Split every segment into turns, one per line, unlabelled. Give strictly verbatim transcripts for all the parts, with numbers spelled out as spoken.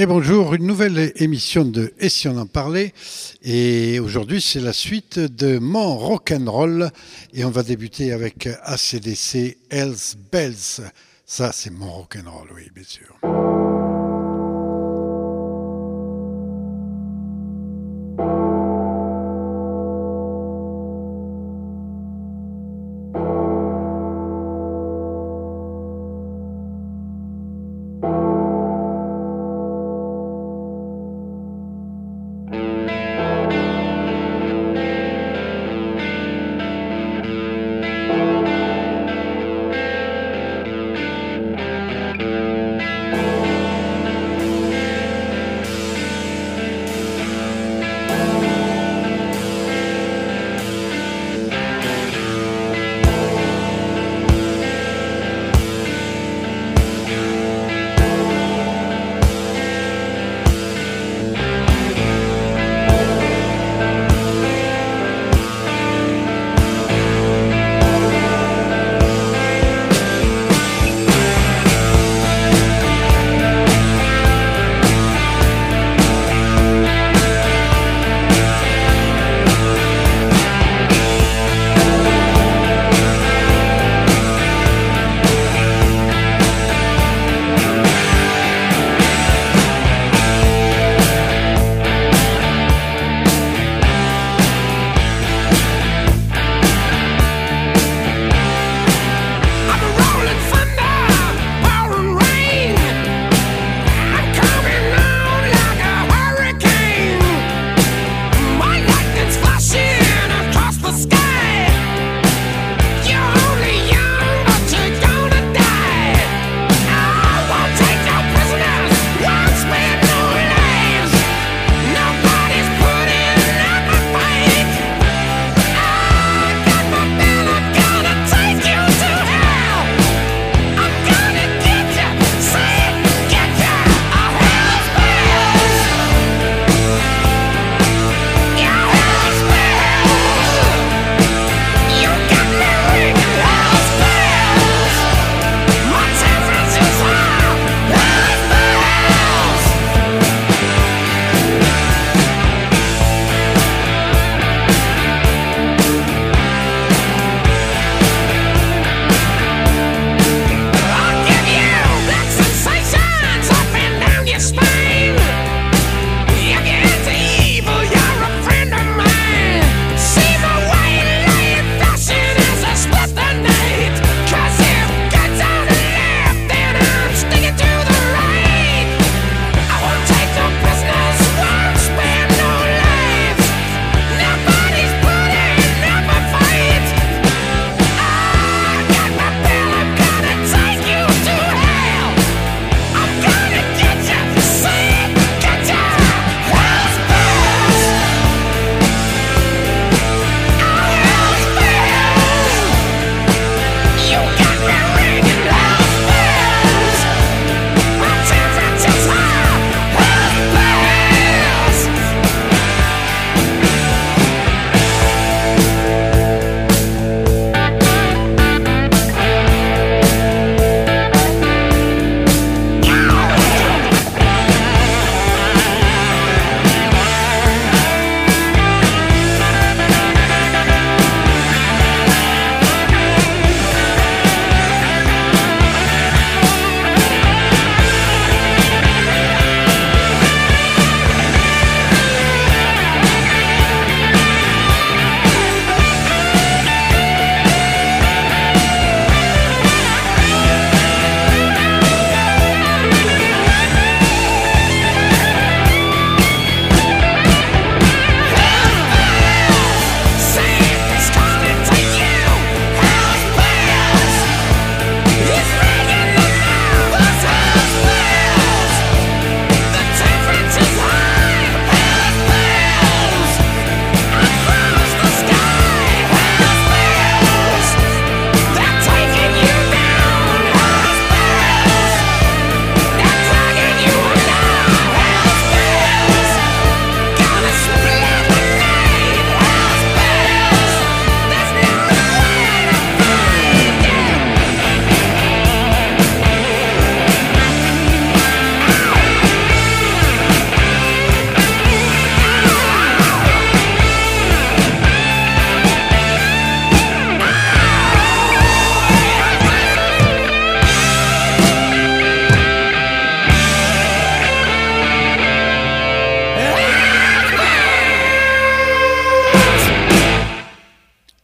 Et bonjour, une nouvelle émission de Et si on en parlait. Et aujourd'hui, c'est la suite de Mon Rock'n'Roll. Et on va débuter avec A C D C, Hells Bells. Ça, c'est Mon Rock'n'Roll, oui, bien sûr.
Thank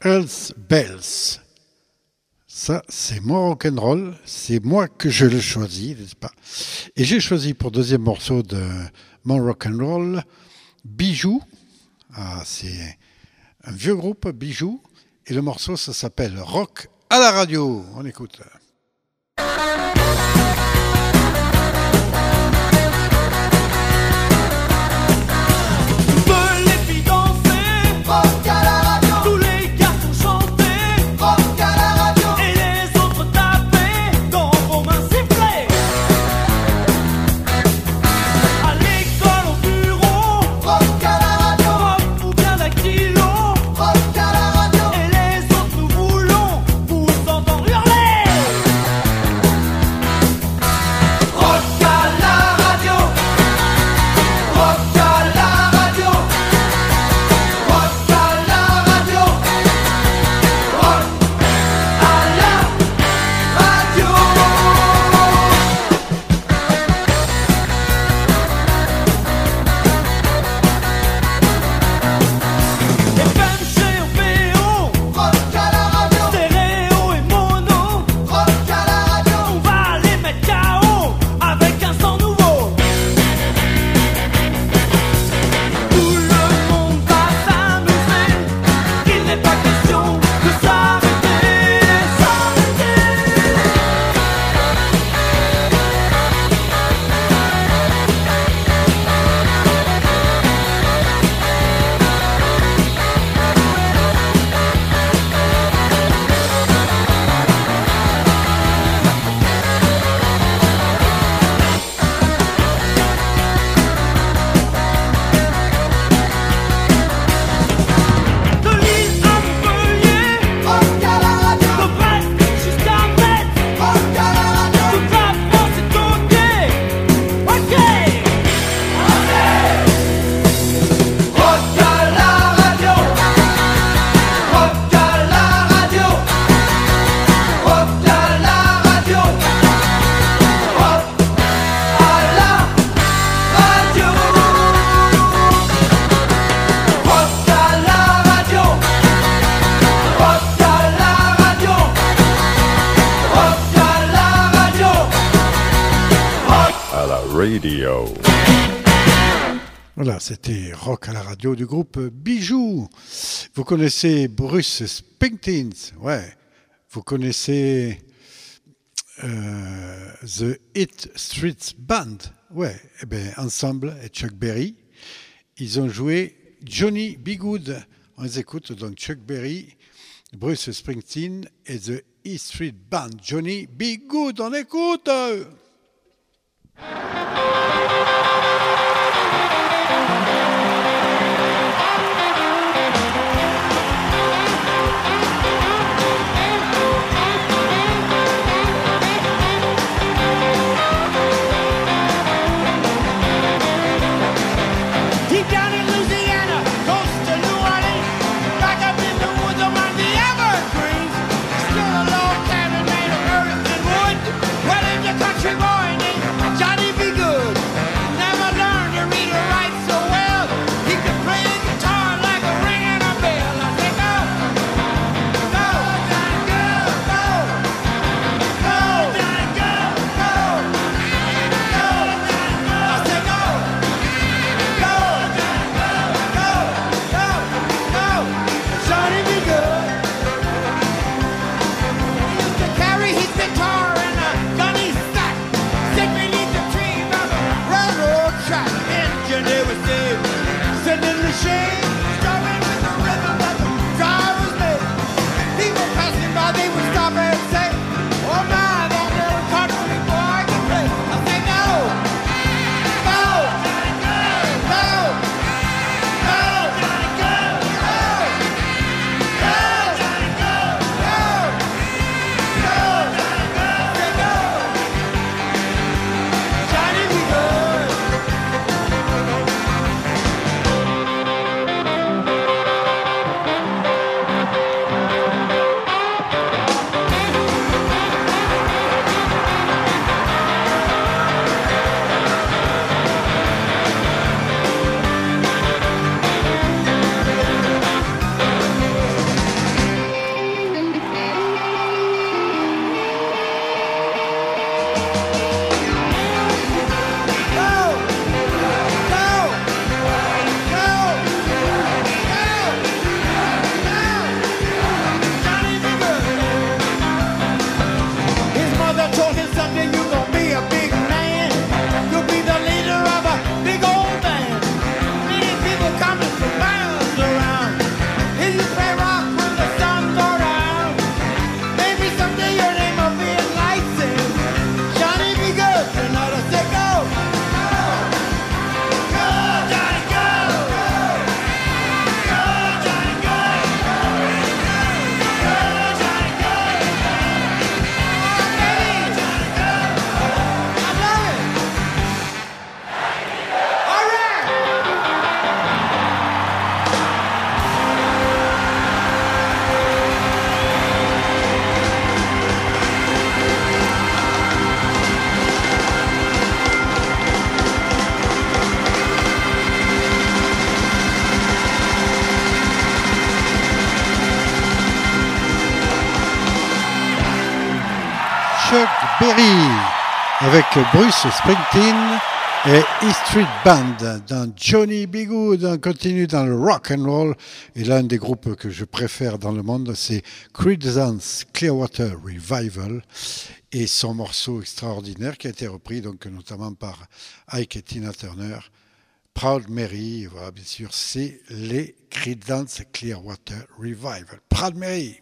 Hells Bells. Ça, c'est mon rock'n'roll. C'est moi que je le choisis, n'est-ce pas? Et j'ai choisi pour deuxième morceau de mon rock'n'roll Bijou. Ah, c'est un vieux groupe, Bijou. Et le morceau, ça s'appelle Rock à la radio. On écoute.
Rock à la radio, tous les garçons chantaient. Rock à la radio, et les autres tapaient dans vos mains sifflées. À l'école, au bureau, rock à la radio, rock ou bien dactylo, rock à la radio, et les autres nous voulons vous entendre hurler. Rock à la radio, rock à la radio.
Radio.
Voilà, c'était Rock à la radio du groupe Bijou. Vous connaissez Bruce Springsteen, ouais. Vous connaissez euh, The East Street Band, ouais. Eh bien, ensemble, et Chuck Berry, ils ont joué Johnny B. Good. On les écoute donc Chuck Berry, Bruce Springsteen et The East Street Band. Johnny B. Good, on écoute.
Deep down in Louisiana, close to New Orleans, back up in the woods among the evergreens, still a log cabin made of earth and wood. Well, there's a country boy named Johnny B. Good.
Chuck Berry avec Bruce Springsteen et E Street Band dans Johnny B. Goode. On continue dans le rock and roll et l'un des groupes que je préfère dans le monde, c'est Creedence Clearwater Revival et son morceau extraordinaire qui a été repris donc notamment par Ike et Tina Turner, Proud Mary. Voilà, bien sûr, c'est les Creedence Clearwater Revival. Proud Mary.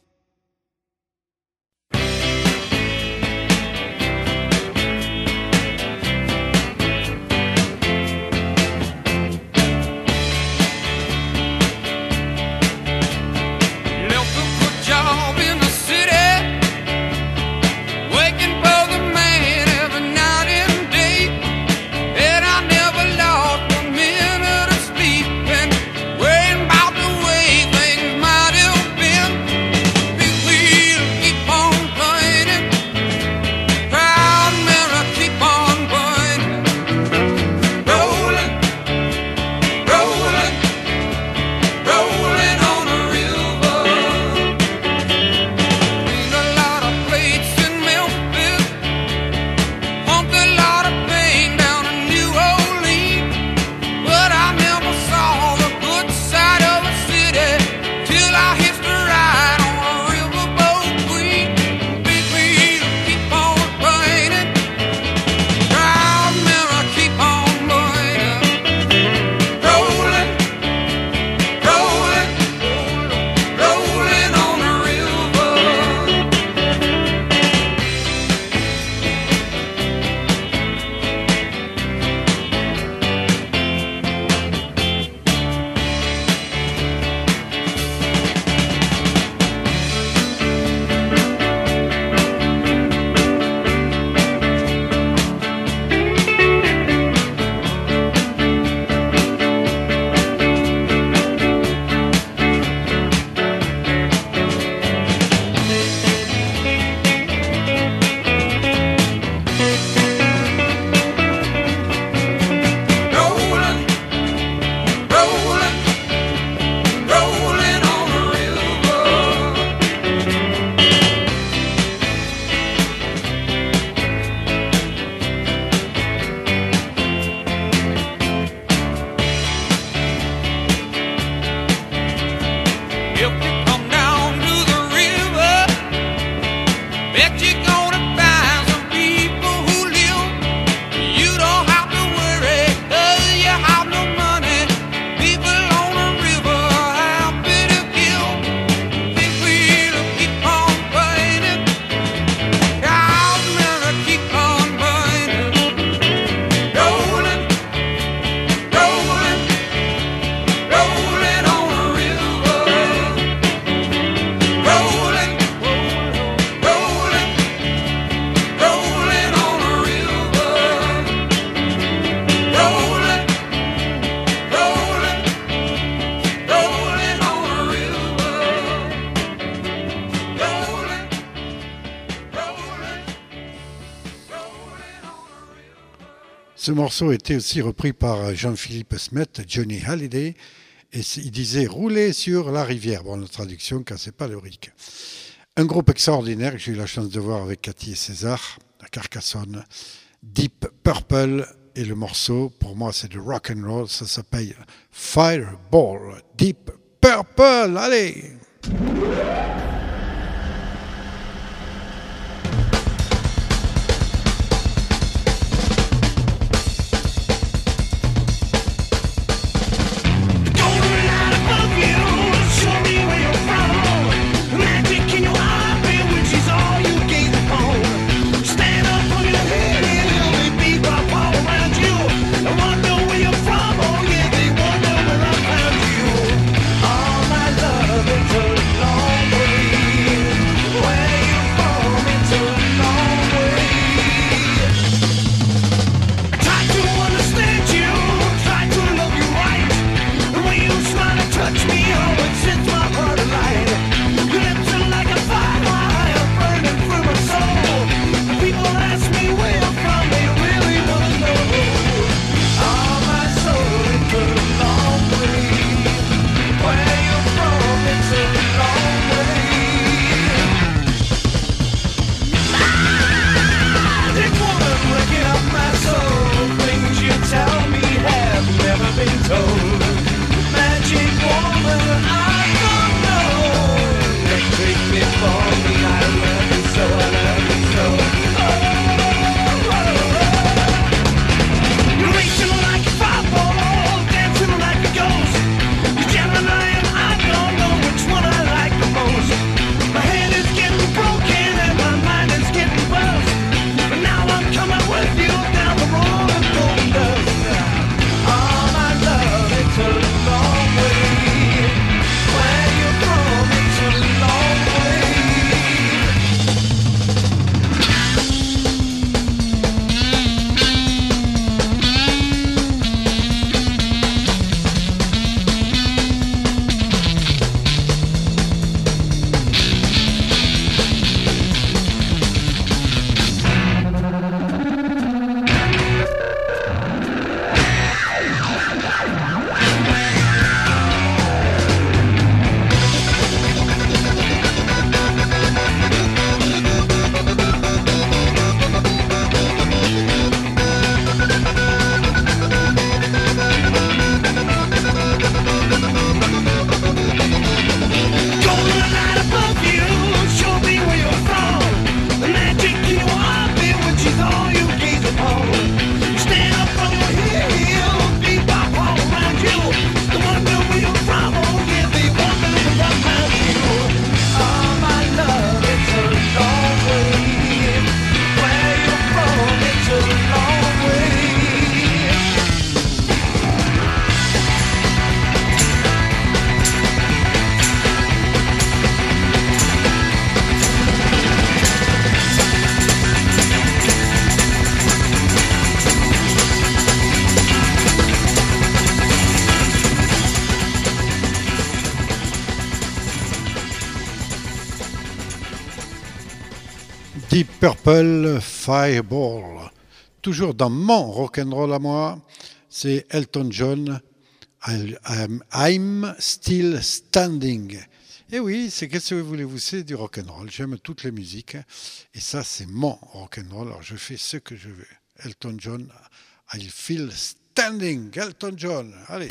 Ce morceau était aussi repris par Jean-Philippe Smet, Johnny Hallyday, et il disait « rouler sur la rivière ». Bon, la traduction, quand c'est pas le ric. Un groupe extraordinaire que j'ai eu la chance de voir avec Cathy et César, à Carcassonne, Deep Purple, et le morceau, pour moi, c'est de rock and roll, ça s'appelle Fireball, Deep Purple, allez!
All my love
Deep Purple Fireball. Toujours dans mon rock'n'roll à moi, c'est Elton John, I'm, I'm Still Standing. Et oui, c'est qu'est-ce que voulez-vous, c'est du rock'n'roll. J'aime toutes les musiques et ça c'est mon rock'n'roll. Alors je fais ce que je veux. Elton John, I Feel Standing. Elton John, allez.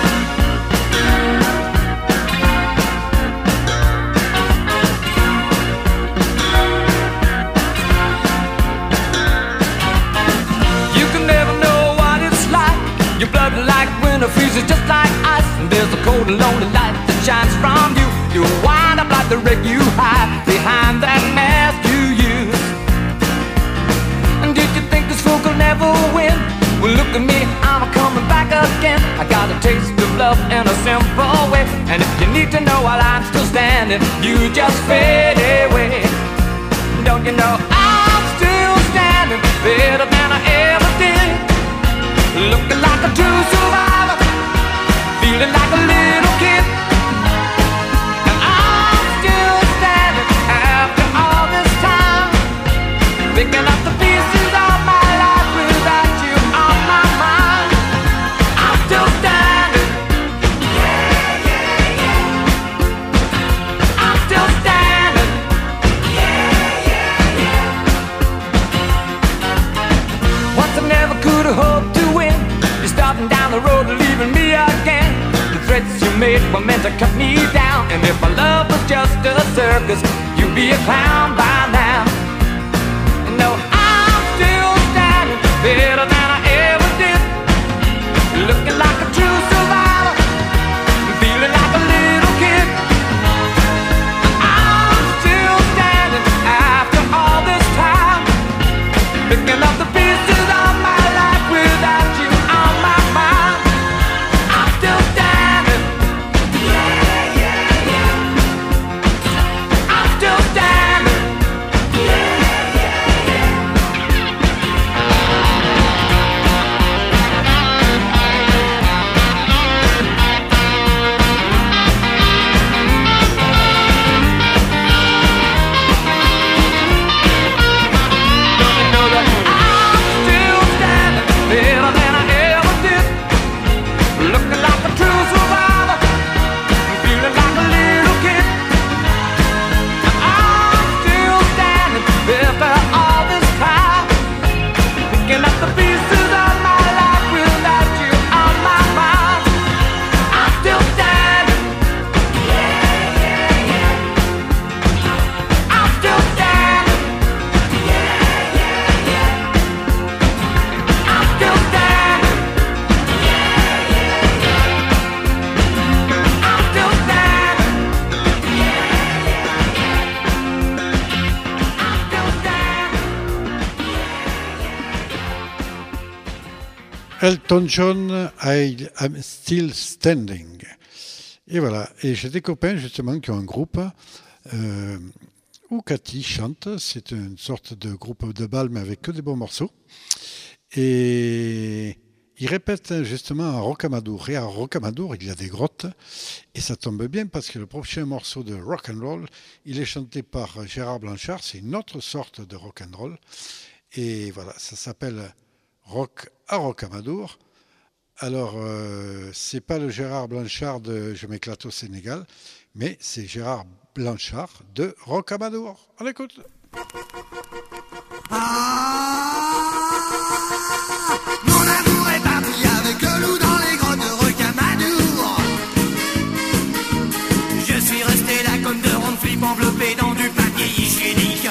Your blood like winter freezes just like ice. And there's a cold and lonely light that shines from you. You wind up like the wreck you hide behind that mask you use. And did you think this fool could never win? Well look at me, I'm coming back again. I got a taste of love in a simple way. And if you need to know while I'm still standing, you just fade away. Don't you know I'm still standing better than I ever did? Looking like a true survivor, feeling like a little kid. And I'm still standing after all this time, picking up the pieces of my life without you on my mind. I'm still standing. Yeah, yeah, yeah. I'm still standing. Yeah, yeah, yeah. Once I never could have hoped to win. Starting down the road, leaving me again. The threats you made were meant to cut me down. And if my love was just a circus, you'd be a clown by now. And no, I'm still standing better than I ever did. Looking like a true survivor, feeling like a little kid. I'm still standing after all this time, picking up the pieces of my life without you.
Elton John, I am Still Standing. Et voilà. Et j'ai des copains justement qui ont un groupe euh, où Cathy chante. C'est une sorte de groupe de bal mais avec que des bons morceaux. Et ils répètent justement à Rocamadour. Et à Rocamadour, il y a des grottes. Et ça tombe bien parce que le prochain morceau de rock'n'roll, il est chanté par Gérard Blanchard. C'est une autre sorte de rock'n'roll. Et voilà, ça s'appelle Rock à Rocamadour. Alors, euh, c'est pas le Gérard Blanchard de Je m'éclate au Sénégal, mais c'est Gérard Blanchard de Rocamadour. On écoute.
Ah, mon amour est parti avec le loup dans les grottes de Rocamadour. Je suis resté là comme de rondes flips enveloppées dans du papier hygiénique.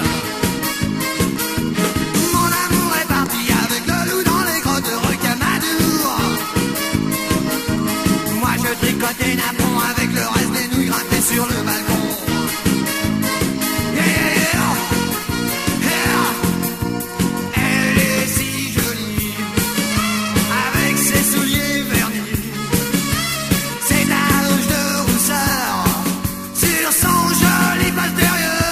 Tricoter napon avec le reste des nouilles grattées sur le balcon. Yeah, yeah, yeah. Elle est si jolie, avec ses souliers vernis, ses taches de rousseur sur son joli postérieur.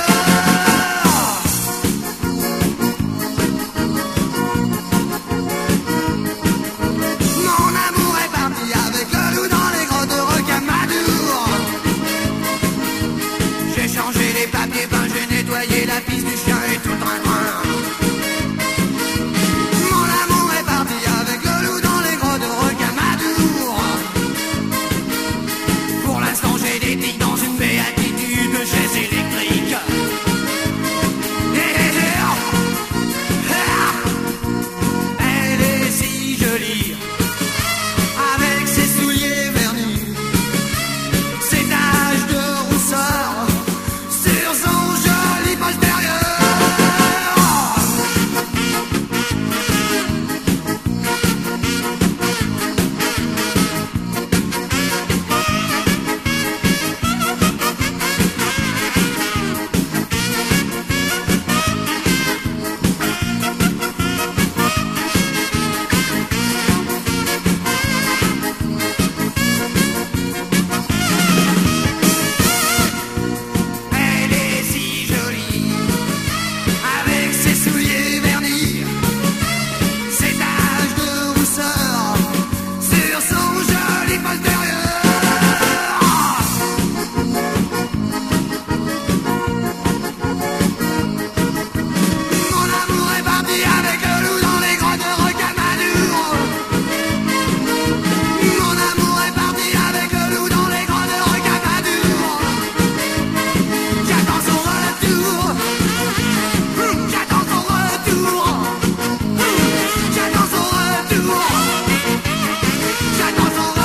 Mon amour est parti avec le loup dans les grottes de Rocamadour. une chaise électrique. Elle est si jolie, avec ses souliers vernis, ses taches de rousseur sur son joli postérieur. Elle est si jolie, avec ses souliers vernis, ses taches de rousseur sur son joli postérieur. Mon amour est parti avec le loup dans les grottes de Rocamadour. Mon amour est parti avec le loup dans les grottes de Rocamadour. J'attends son retour. J'attends son retour. J'attends son retour. J'attends son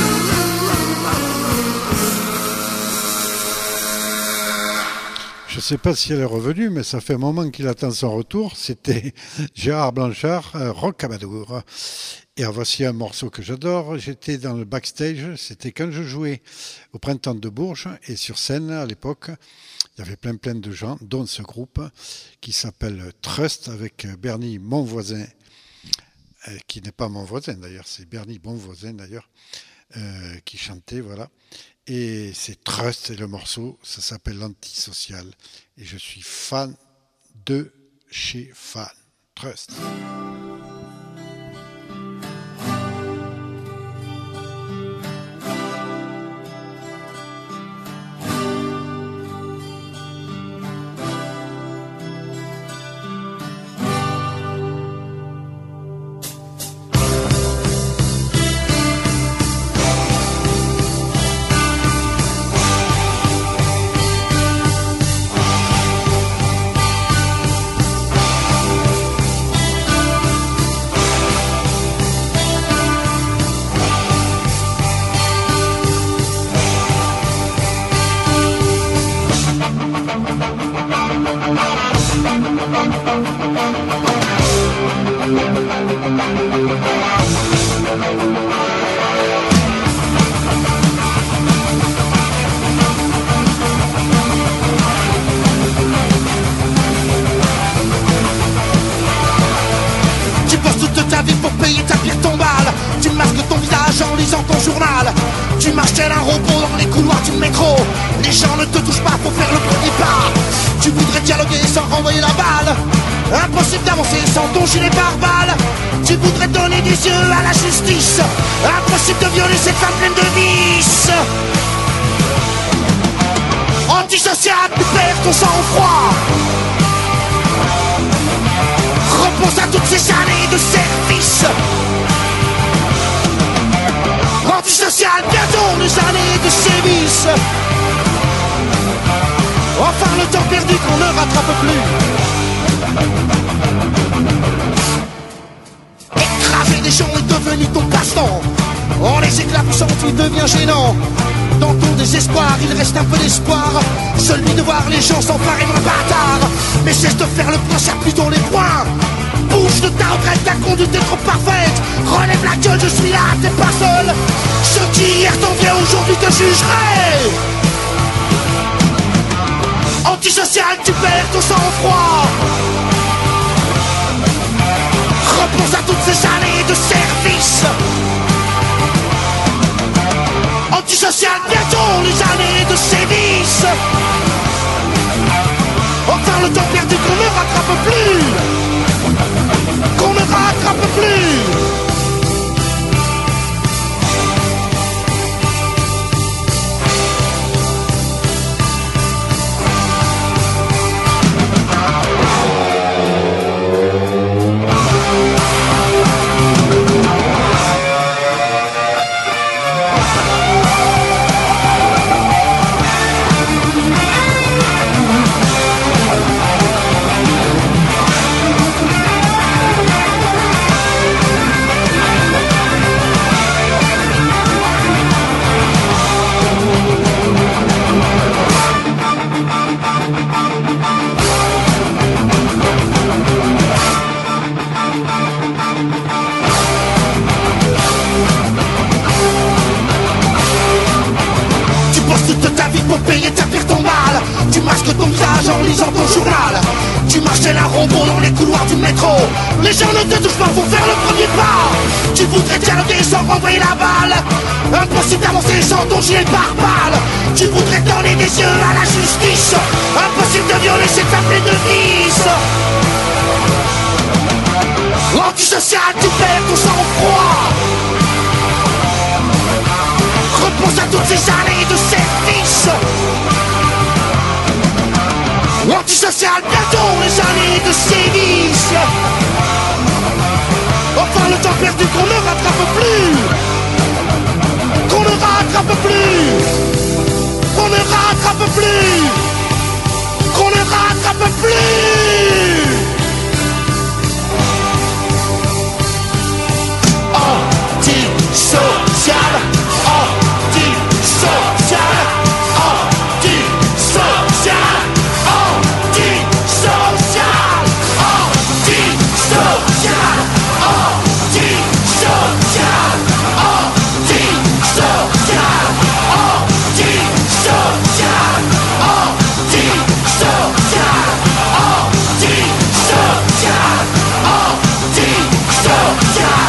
Je ne sais pas si elle est revenue, mais ça fait un moment qu'il attend son retour. C'était Gérard Blanchard, euh, Rocamadour. Et en voici un morceau que j'adore. J'étais dans le backstage, c'était quand je jouais au Printemps de Bourges. Et sur scène, à l'époque, il y avait plein plein de gens, dont ce groupe qui s'appelle Trust, avec Bernie Monvoisin, euh, qui n'est pas mon voisin d'ailleurs, c'est Bernie Monvoisin d'ailleurs, euh, qui chantait, voilà. Et c'est Trust, et le morceau, ça s'appelle L'Antisocial. Et je suis fan de chez Fan. Trust.
Tu bosses toute ta vie pour payer ta pire tombale. Tu masques ton visage en lisant ton journal. Tu marches tel un robot dans les couloirs du métro. Les gens ne te touchent pas pour faire le premier pas. Tu voudrais dialoguer sans renvoyer la balle. Impossible d'avancer sans ton gilet pare-balles. Tu voudrais donner des yeux à la justice. Impossible de violer cette femme pleine de vices. Antisocial, tu perds ton sang-froid. Repense à toutes ces années de service. Antisocial, bientôt les années de sévices. Enfin le temps perdu qu'on ne rattrape plus. Écraser des gens est devenu ton passe-temps. En les éclaboussant tu deviens gênant. Dans ton désespoir il reste un peu d'espoir, celui de voir les gens s'emparer d'un bâtard. Mais cesse de faire le point, serre plutôt les poings. Bouge de ta retraite, ta conduite est trop parfaite. Relève la gueule, je suis là, t'es pas seul. Ceux qui hier t'enviaient aujourd'hui te jugeraient. Antisocial, tu perds ton sang-froid. Repense à toutes ces années de service. Antisocial, bientôt les années de sévices. Enfin le temps perdu qu'on ne rattrape plus. Qu'on ne rattrape plus. essayer de faire ton mal. Tu masques ton visage en lisant ton journal. Tu marches tel un robot dans les couloirs du métro. Les gens ne te touchent pas pour faire le premier pas. Tu voudrais dialoguer sans renvoyer la balle. Impossible d'avancer sans ton gilet pare-balles. Tu voudrais donner des yeux à la justice. Impossible de violer cette femme de vice. L'antisocial, tu perds ton sang-froid. Repense à toutes ces années de service. L'antisocial, bientôt les années de sévice. Enfin le temps perdu qu'on ne rattrape plus. Qu'on ne rattrape plus. Qu'on ne rattrape plus. Qu'on ne rattrape plus. Antisocial, antisocial, antisocial, antisocial, antisocial, antisocial, antisocial, antisocial, antisocial, antisocial, antisocial.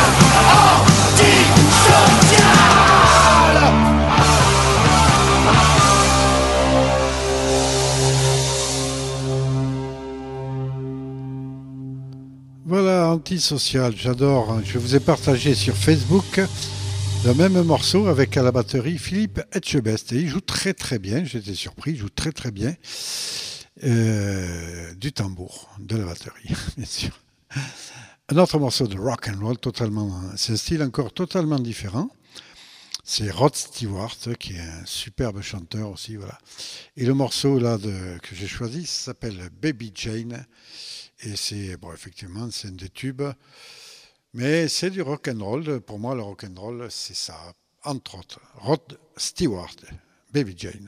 Voilà, Antisocial, j'adore. Je vous ai partagé sur Facebook le même morceau avec à la batterie Philippe Etchebest. Et il joue très très bien, j'étais surpris, il joue très très bien euh, du tambour, de la batterie, bien sûr. Un autre morceau de rock and roll, totalement, c'est un style encore totalement différent. C'est Rod Stewart, qui est un superbe chanteur aussi, voilà. Et le morceau là de, que j'ai choisi s'appelle Baby Jane. Et c'est, bon, effectivement, c'est un des tubes. Mais c'est du rock and roll. Pour moi, le rock and roll, c'est ça. Entre autres, Rod Stewart, Baby Jane.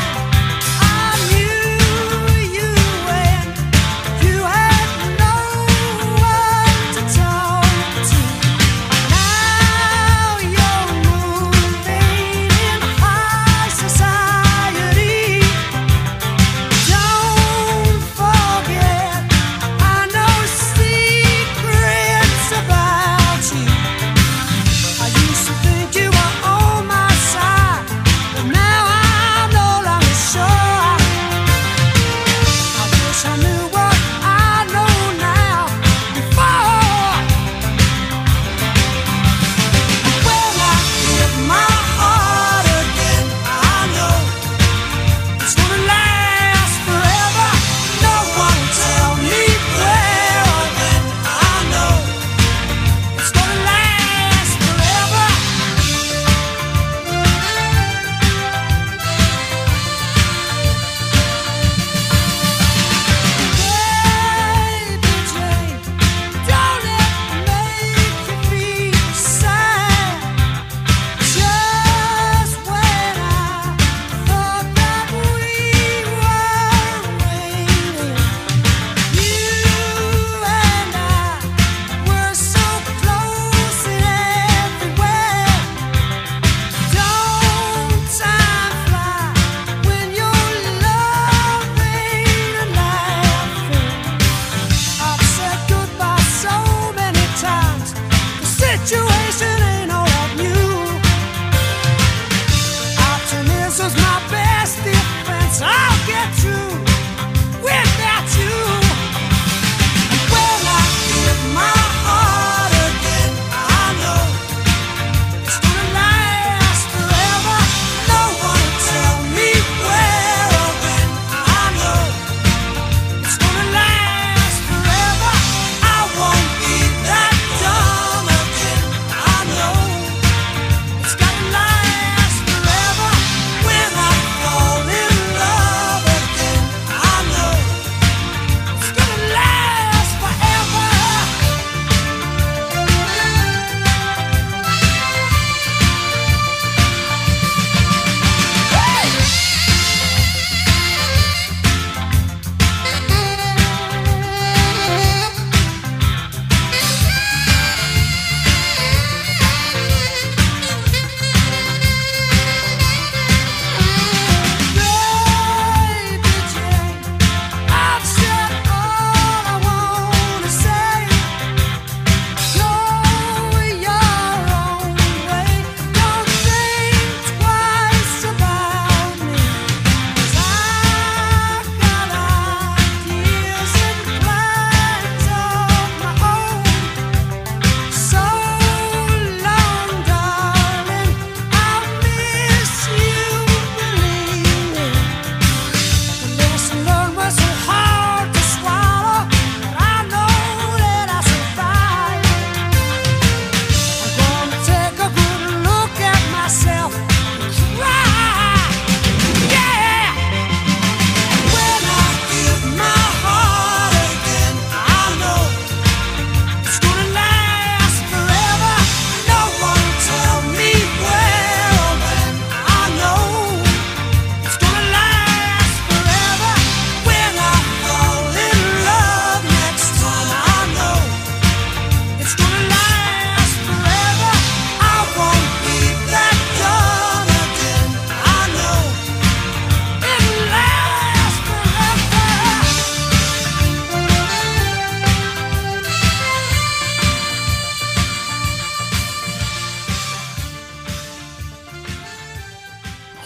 You had no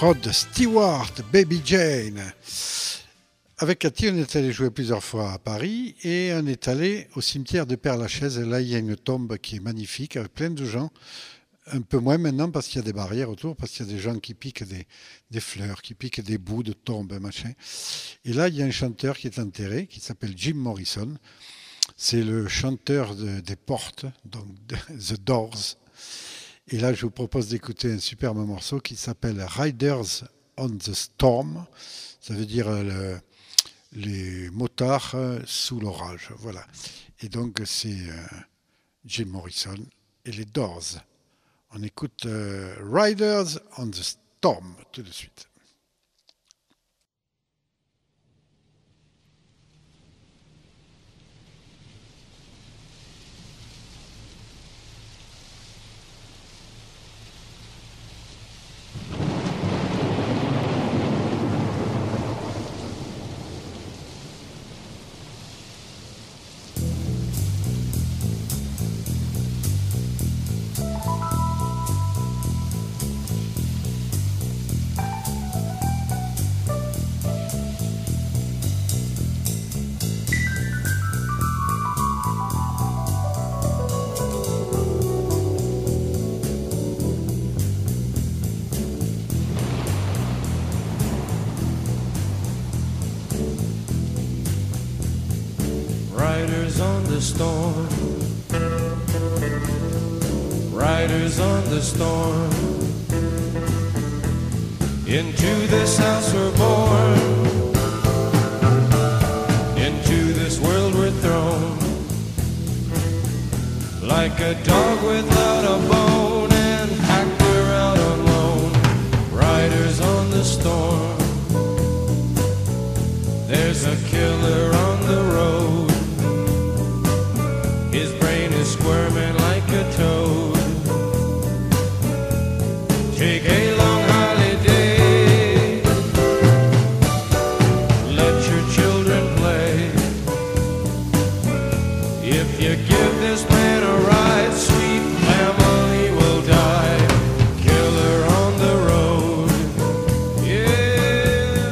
Rod Stewart, Baby Jane. Avec Cathy, on est allé jouer plusieurs fois à Paris et on est allé au cimetière de Père-Lachaise. Et là, il y a une tombe qui est magnifique avec plein de gens. Un peu moins maintenant parce qu'il y a des barrières autour, parce qu'il y a des gens qui piquent des, des fleurs, qui piquent des bouts de tombes, machin. Et là, il y a un chanteur qui est enterré, qui s'appelle Jim Morrison. C'est le chanteur de, des Portes, donc de The Doors. Et là, je vous propose d'écouter un superbe morceau qui s'appelle Riders on the Storm. Ça veut dire le, les motards sous l'orage. Voilà. Et donc, c'est euh, Jim Morrison et les Doors. On écoute euh, Riders on the Storm tout de suite.
Riders on the storm, riders on the storm. Into this house we're born, into this world we're thrown. Like a dog without a bone and hacked her out alone. Riders on the storm, there's a killer on the road. His brain is squirming like a toad. Take a long holiday, let your children play. If you give this man a ride, sweet family will die. Killer on the road, yeah.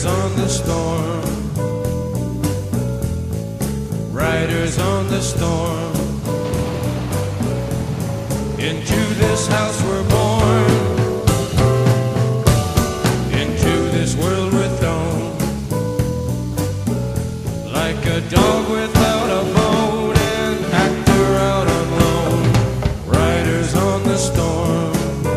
Riders on the storm, riders on the storm. Into this house we're born, into this world we're thrown, like a dog without a bone, an actor out on loan. Riders on the storm.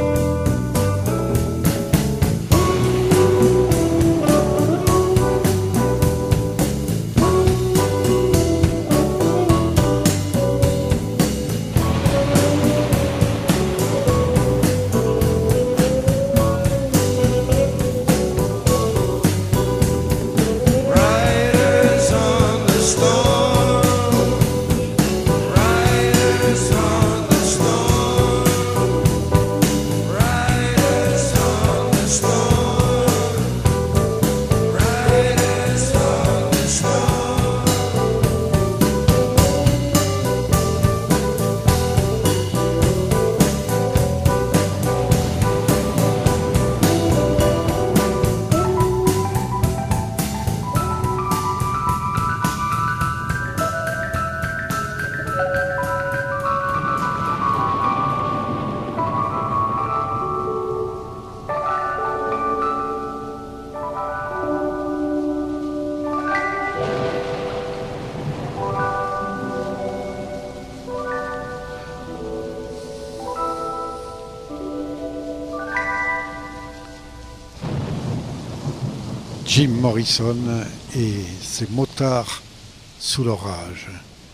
Jim Morrison et ses motards sous l'orage,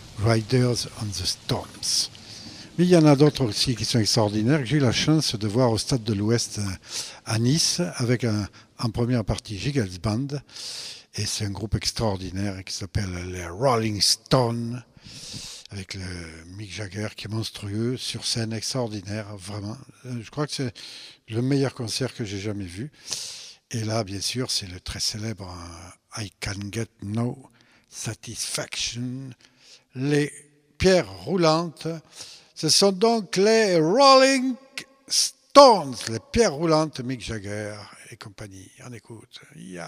Riders on the Storms. Mais il y en a d'autres aussi qui sont extraordinaires. J'ai eu la chance de voir au Stade de l'Ouest à Nice avec un, en première partie Giggles Band. Et c'est un groupe extraordinaire qui s'appelle les Rolling Stones, avec le Mick Jagger qui est monstrueux, sur scène extraordinaire, vraiment. Je crois que c'est le meilleur concert que j'ai jamais vu. Et là, bien sûr, c'est le très célèbre uh, I Can Get No Satisfaction. Les pierres roulantes, ce sont donc les Rolling Stones, les pierres roulantes, Mick Jagger et compagnie. On écoute. Yeah.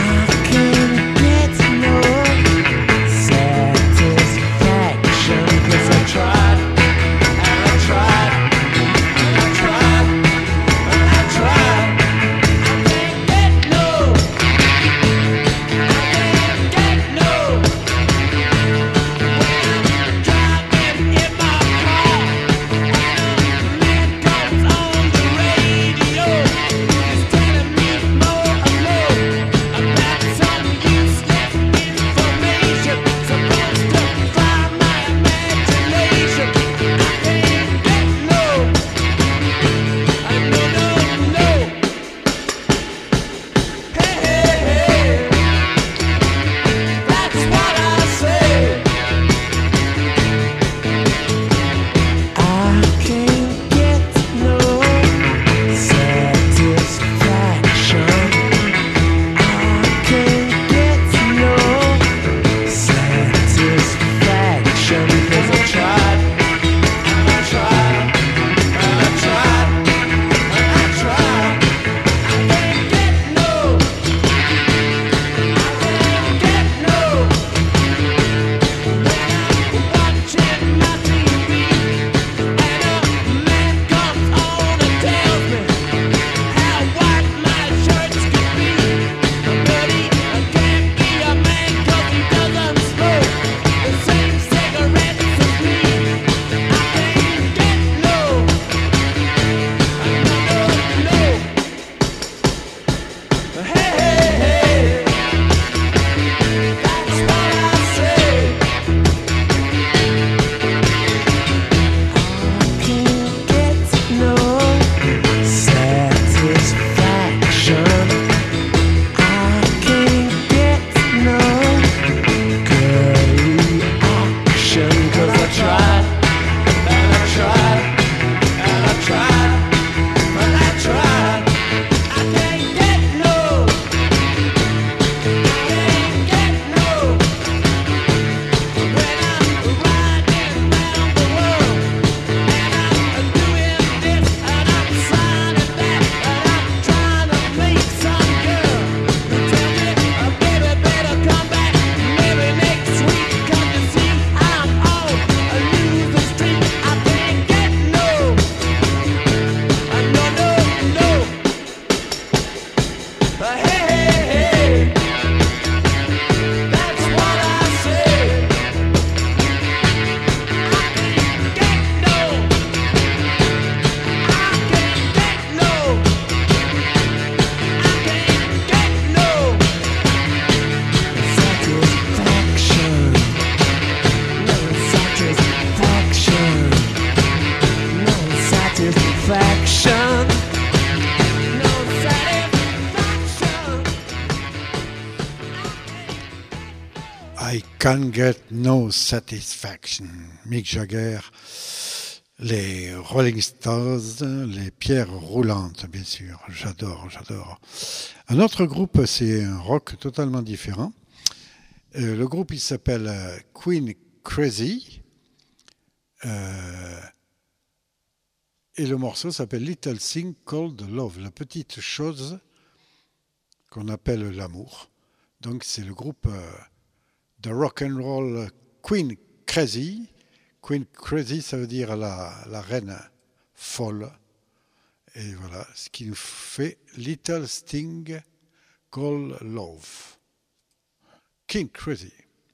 Satisfaction.
Can't Get No Satisfaction. Mick Jagger, les Rolling Stones, les pierres roulantes, bien sûr. J'adore, j'adore. Un autre groupe, c'est un rock totalement différent. Euh, le groupe, il s'appelle euh, Queen Crazy. Euh, et le morceau s'appelle Little Thing Called Love, la petite chose qu'on appelle l'amour. Donc c'est le groupe euh, de rock and roll Queen Crazy. Queen Crazy, ça veut dire la, la reine folle. Et voilà, ce qui nous fait Little Thing Called Love. King Crazy.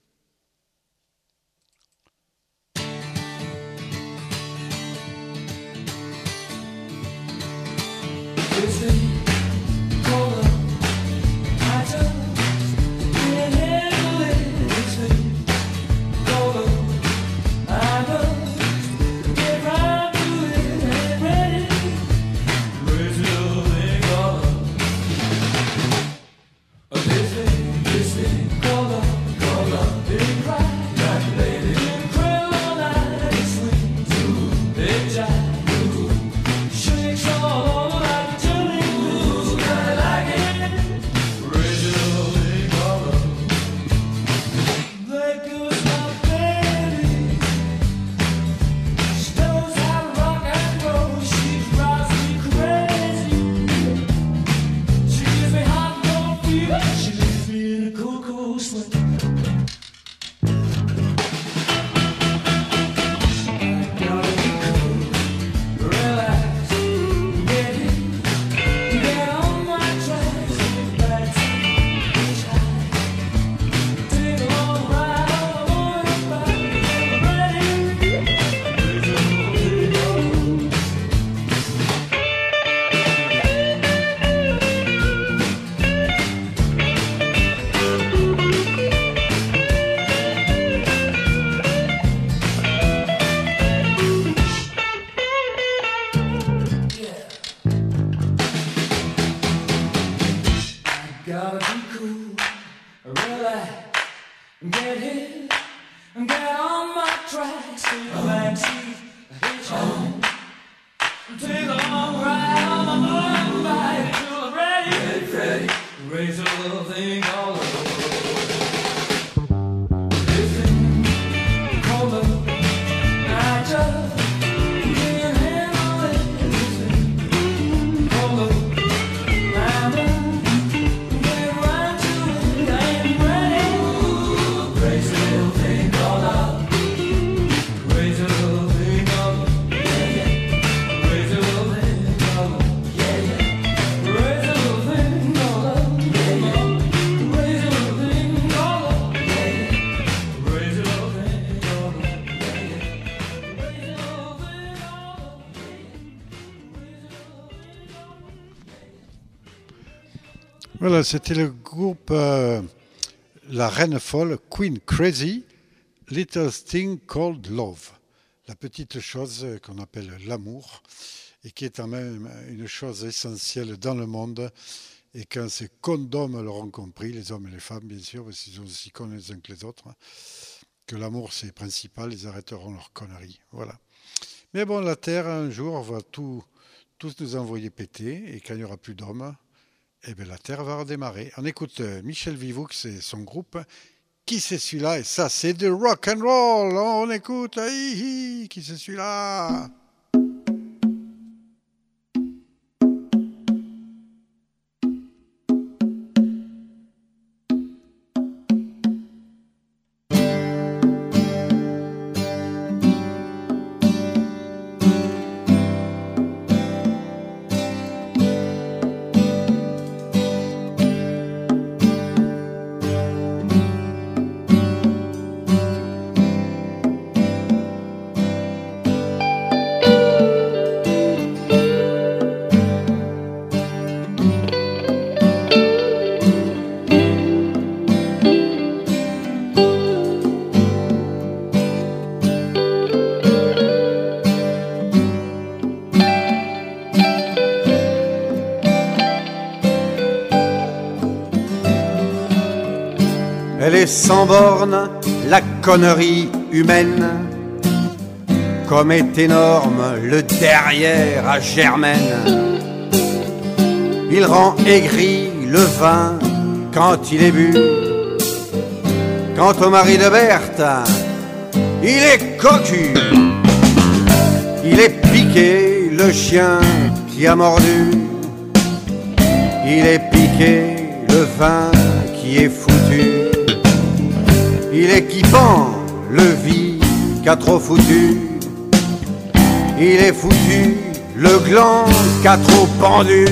Voilà, c'était le groupe euh, La Reine Folle, Queen Crazy, Little Thing Called Love. La petite chose qu'on appelle l'amour et qui est quand même une chose essentielle dans le monde. Et quand ces cons d'hommes l'auront compris, les hommes et les femmes bien sûr, parce qu'ils sont aussi cons les uns que les autres, hein, que l'amour c'est principal, ils arrêteront leurs conneries. Voilà. Mais bon, la Terre un jour va tout, tous nous envoyer péter et quand il n'y aura plus d'hommes, eh bien, la Terre va redémarrer. On écoute Michel Vivoux et son groupe. Qui c'est celui-là? Et ça, c'est du rock and roll. On écoute. Hi, hi. Qui c'est celui-là?
Thank est sans borne la connerie humaine. Comme est énorme le derrière à Germaine. Il rend aigri le vin quand il est bu. Quant au mari de Berthe, il est cocu. Il est piqué, le chien qui a mordu. Il est piqué, le vin qui est foutu. Il est kiffant, le vie qu'a trop foutu. Il est foutu, le gland qu'a trop pendu.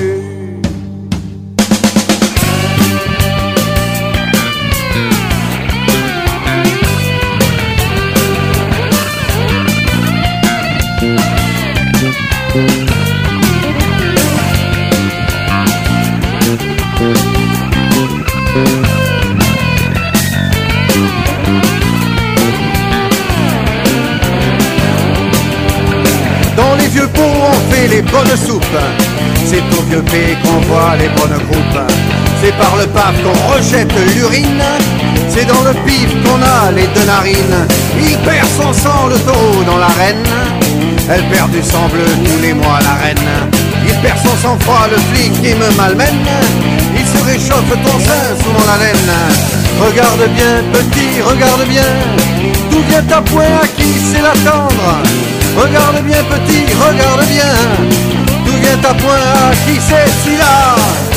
Dans les vieux pots on fait les bonnes soupes. C'est au vieux P qu'on voit les bonnes groupes. C'est par le paf qu'on rejette l'urine. C'est dans le pif qu'on a les deux narines. Il perd son sang, le taureau dans l'arène. Elle perd du sang bleu tous les mois, la reine. Il perd son sang-froid, le flic qui me malmène. Il se réchauffe ton sein sous mon haleine. Regarde bien, petit, regarde bien. D'où vient ta poing, à qui c'est l'attendre? Regarde bien, petit, regarde bien. D'où vient ta poing, à qui c'est celui-là?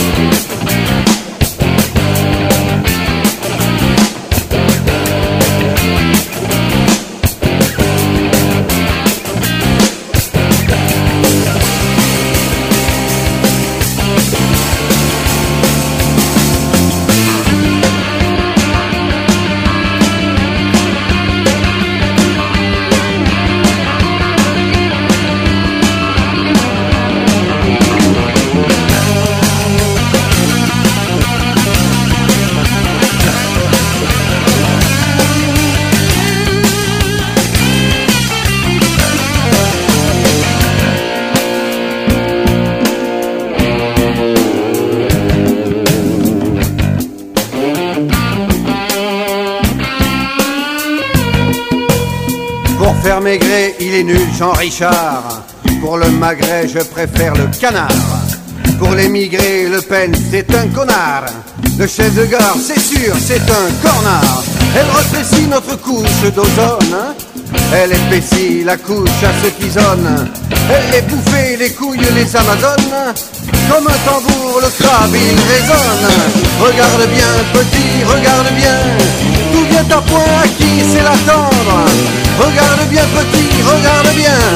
Pour faire maigrer, il est nul, Jean Richard. Pour le magret, je préfère le canard. Pour l'émigré, Le Pen, c'est un connard. Le chef de gare, c'est sûr, c'est un cornard. Elle rétrécit notre couche d'ozone. Elle épaissit la couche à ceux qui zonent. Elle les bouffait les couilles, les Amazones. Comme un tambour, le crabe, il résonne. Regarde bien, petit, regarde bien. D'où vient ta poing, à qui c'est l'attendre? Regarde bien, petit, regarde bien.